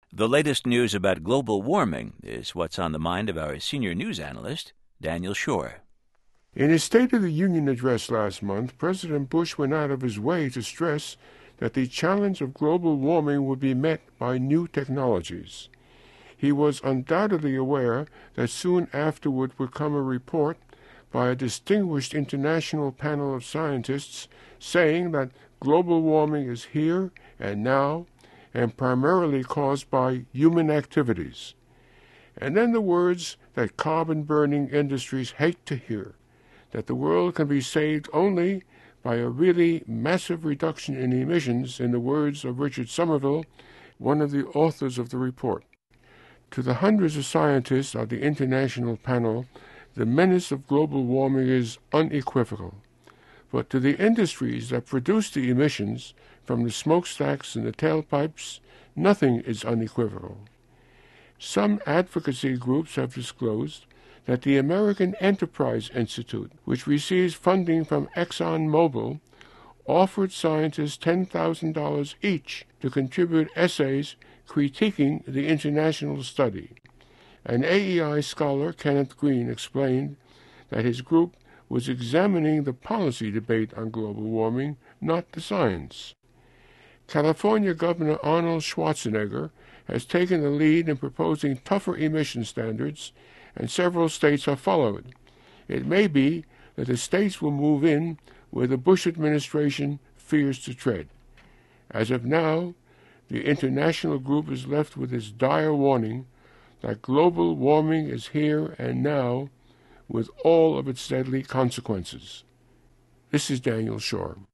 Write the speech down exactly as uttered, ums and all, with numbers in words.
The latest news about global warming is what's on the mind of our senior news analyst, Daniel Shore. In his State of the Union address last month, President Bush went out of his way to stress that the challenge of global warming would be met by new technologies. He was undoubtedly aware that soon afterward would come a report by a distinguished international panel of scientists saying that global warming is here and now and primarily caused by human activities. And then the words that carbon-burning industries hate to hear, that the world can be saved only by a really massive reduction in emissions, in the words of Richard Somerville, one of the authors of the report. To the hundreds of scientists of the international panel, the menace of global warming is unequivocal. But to the industries that produce the emissions from the smokestacks and the tailpipes, nothing is unequivocal. Some advocacy groups have disclosed that the American Enterprise Institute, which receives funding from ExxonMobil, offered scientists ten thousand dollars each to contribute essays critiquing the international study. An A E I scholar, Kenneth Green, explained that his group was examining the policy debate on global warming, not the science. California Governor Arnold Schwarzenegger has taken the lead in proposing tougher emission standards, and several states are following. It may be that the states will move in where the Bush administration fears to tread. As of now, the international group is left with this dire warning that global warming is here and now with all of its deadly consequences. This is Daniel Shore.